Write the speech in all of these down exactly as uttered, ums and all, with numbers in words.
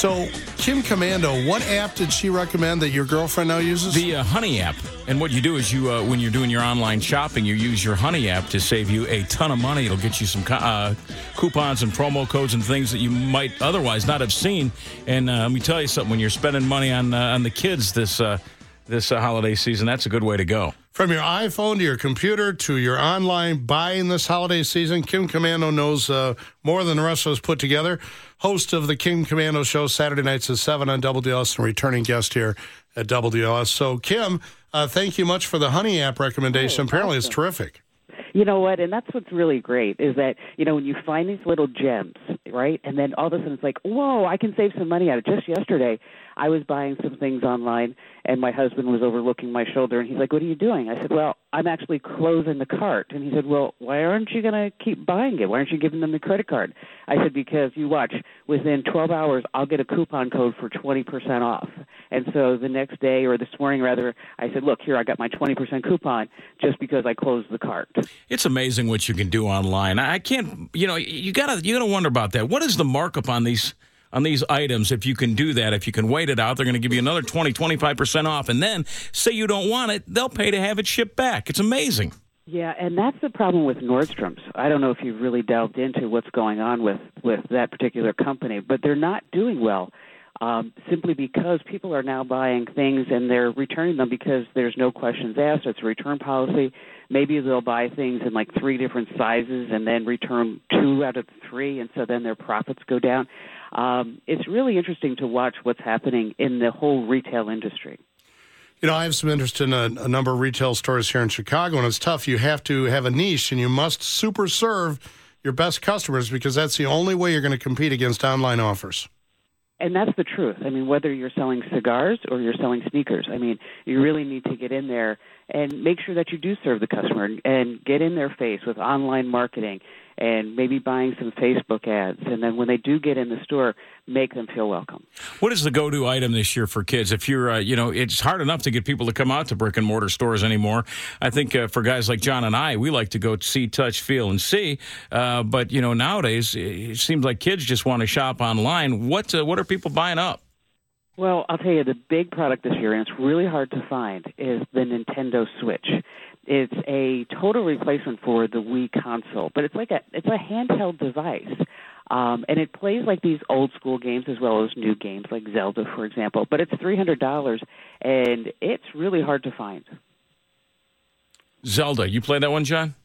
So, Kim Komando, what app did she recommend that your girlfriend now uses? The uh, Honey app. And what you do is you, uh, when you're doing your online shopping, you use your Honey app to save you a ton of money. It'll get you some co- uh, coupons and promo codes and things that you might otherwise not have seen. And uh, let me tell you something, when you're spending money on uh, on the kids this uh, this uh, holiday season, that's a good way to go. From your iPhone to your computer to your online buying this holiday season, Kim Komando knows uh, more than the rest of us put together. Host of the Kim Komando Show, Saturday nights at seven on W L S, and returning guest here at W L S. So, Kim, uh, thank you much for the Honey app recommendation. Oh, Apparently, awesome. it's terrific. You know what? And that's what's really great is that, you know, when you find these little gems, right? And then all of a sudden it's like, whoa, I can save some money out of it. Just yesterday, I was buying some things online, and my husband was overlooking my shoulder, and he's like, what are you doing? I said, well, I'm actually closing the cart. And he said, well, why aren't you going to keep buying it? Why aren't you giving them the credit card? I said, because you watch, within twelve hours, I'll get a coupon code for twenty percent off. And so the next day, or this morning rather, I said, look, here, I got my twenty percent coupon just because I closed the cart. It's amazing what you can do online. I can't, you know, you gotta you gotta wonder about that. What is the markup on these on these items? If you can do that, if you can wait it out, they're going to give you another twenty, twenty-five percent off, and then say you don't want it, they'll pay to have it shipped back. It's amazing. Yeah, and that's the problem with Nordstrom's. I don't know if you've really delved into what's going on with, with that particular company, but they're not doing well. Um, simply because people are now buying things and they're returning them because there's no questions asked. It's a return policy. Maybe they'll buy things in like three different sizes and then return two out of the three, and so then their profits go down. Um, it's really interesting to watch what's happening in the whole retail industry. You know, I have some interest in a, a number of retail stores here in Chicago, and it's tough. You have to have a niche, and you must super serve your best customers because that's the only way you're going to compete against online offers. And that's the truth. I mean, whether you're selling cigars or you're selling sneakers, I mean, you really need to get in there and make sure that you do serve the customer and get in their face with online marketing and maybe buying some Facebook ads. And then when they do get in the store, make them feel welcome. What is the go-to item this year for kids? If you're, uh, you know, it's hard enough to get people to come out to brick-and-mortar stores anymore. I think uh, for guys like John and I, we like to go see, touch, feel, and see. Uh, but, you know, nowadays, it seems like kids just want to shop online. What, uh, what are people buying up? Well, I'll tell you, the big product this year, and it's really hard to find, is the Nintendo Switch. It's a total replacement for the Wii console, but it's like a it's a handheld device, um, and it plays like these old school games as well as new games like Zelda, for example. But it's three hundred dollars, and it's really hard to find. Zelda, you play that one, John?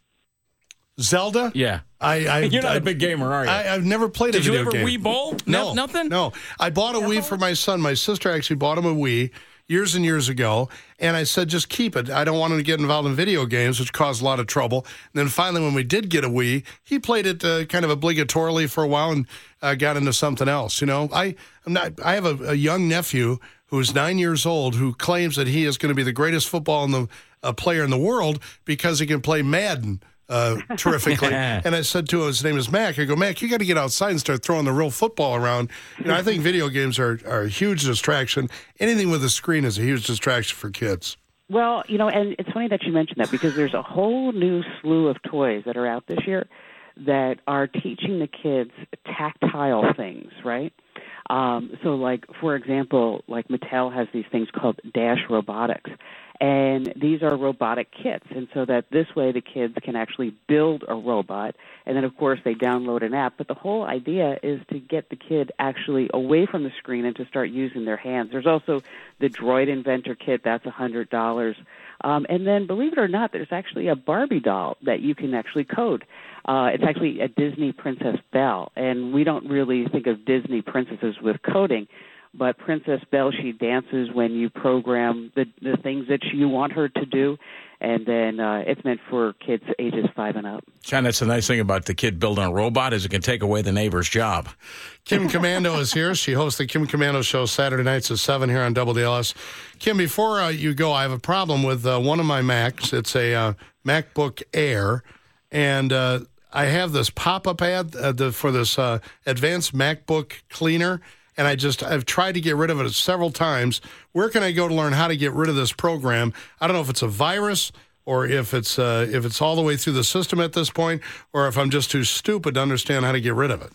Zelda? Yeah. I, I, You're not I, a big gamer, are you? I, I've never played Did a video you ever game. Wii Bowl? No. No, nothing? No. I bought a Wii for my son. My sister actually bought him a Wii years and years ago, and I said, just keep it. I don't want him to get involved in video games, which caused a lot of trouble. And then finally, when we did get a Wii, he played it uh, kind of obligatorily for a while and uh, got into something else. You know, I, I'm not. I have a, a young nephew who's nine years old who claims that he is going to be the greatest football in the uh, player in the world because he can play Madden Uh, terrifically. And I said to him, his name is Mac, I go, Mac, you got to get outside and start throwing the real football around. You know, I think video games are, are a huge distraction. Anything with a screen is a huge distraction for kids. Well, you know, and it's funny that you mentioned that because there's a whole new slew of toys that are out this year that are teaching the kids tactile things, right? Um, so, like, for example, like Mattel has these things called Dash Robotics. And these are robotic kits, and so that this way the kids can actually build a robot, and then, of course, they download an app. But the whole idea is to get the kid actually away from the screen and to start using their hands. There's also the Droid Inventor Kit. That's one hundred dollars. Um, and then, believe it or not, there's actually a Barbie doll that you can actually code. Uh, it's actually a Disney Princess Belle, and we don't really think of Disney princesses with coding. But Princess Belle, she dances when you program the, the things that you want her to do, and then uh, it's meant for kids ages five and up. John, that's the nice thing about the kid building a robot is it can take away the neighbor's job. Kim Komando is here. She hosts the Kim Komando Show Saturday nights at seven here on W L S. Kim, before uh, you go, I have a problem with uh, one of my Macs. It's a uh, MacBook Air, and uh, I have this pop-up ad uh, the, for this uh, advanced MacBook cleaner. And I just, I've tried to get rid of it several times. Where can I go to learn how to get rid of this program? I don't know if it's a virus or if it's uh, if it's all the way through the system at this point, or if I'm just too stupid to understand how to get rid of it.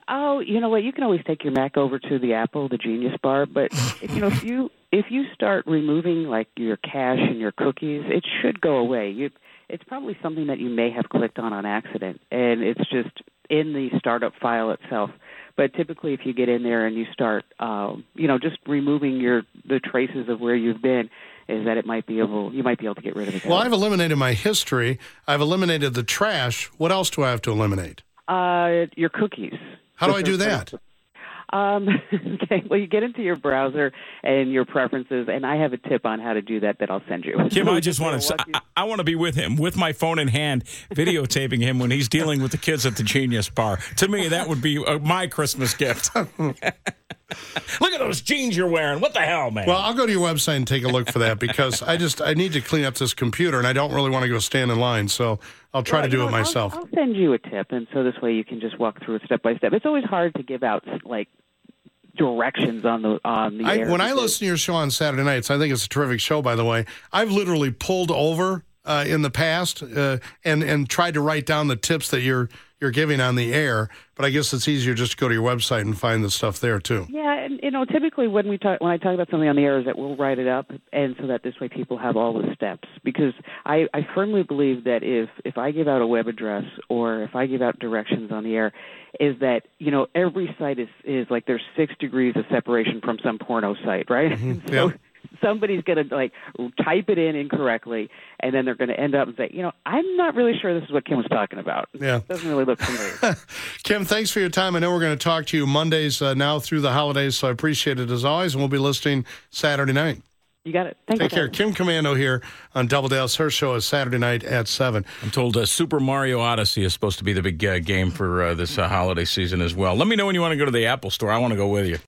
Oh, you know what? You can always take your Mac over to the Apple, the Genius Bar. But you know, if you if you start removing like your cache and your cookies, it should go away. You, it's probably something that you may have clicked on on accident, and it's just in the startup file itself. But typically, if you get in there and you start, um, you know, just removing your the traces of where you've been, is that it might be able you might be able to get rid of it. Well, I've eliminated my history. I've eliminated the trash. What else do I have to eliminate? Uh, your cookies. How do I do that? Um, okay, well, you get into your browser and your preferences, and I have a tip on how to do that that I'll send you. Kim, I just want to I, I want to be with him, with my phone in hand, videotaping him when he's dealing with the kids at the Genius Bar. To me, that would be uh, my Christmas gift. Look at those jeans you're wearing. What the hell, man? Well, I'll go to your website and take a look for that because I just I need to clean up this computer, and I don't really want to go stand in line, so I'll try well, to do know, it myself. I'll, I'll send you a tip, and so this way you can just walk through it step by step. It's always hard to give out, like, directions on the on the I, air. When I listen to your show on Saturday nights, I think it's a terrific show, by the way. I've literally pulled over uh, in the past uh, and and tried to write down the tips that you're you're giving on the air, but I guess it's easier just to go to your website and find the stuff there too. Yeah, and you know, typically when we talk when I talk about something on the air is that we'll write it up, and so that this way people have all the steps. Because I, I firmly believe that if if I give out a web address or if I give out directions on the air, is that you know every site is is like there's six degrees of separation from some porno site, right? Mm-hmm. so, yep. Somebody's going to like type it in incorrectly, and then they're going to end up and say, you know, I'm not really sure this is what Kim was talking about. Yeah. It doesn't really look familiar. Kim, thanks for your time. I know we're going to talk to you Mondays uh, now through the holidays, so I appreciate it as always, and we'll be listening Saturday night. You got it. Thank Take you. care. Kim Komando here on Double Dale's. Her show is Saturday night at seven. I'm told uh, Super Mario Odyssey is supposed to be the big uh, game for uh, this uh, holiday season as well. Let me know when you want to go to the Apple Store. I want to go with you.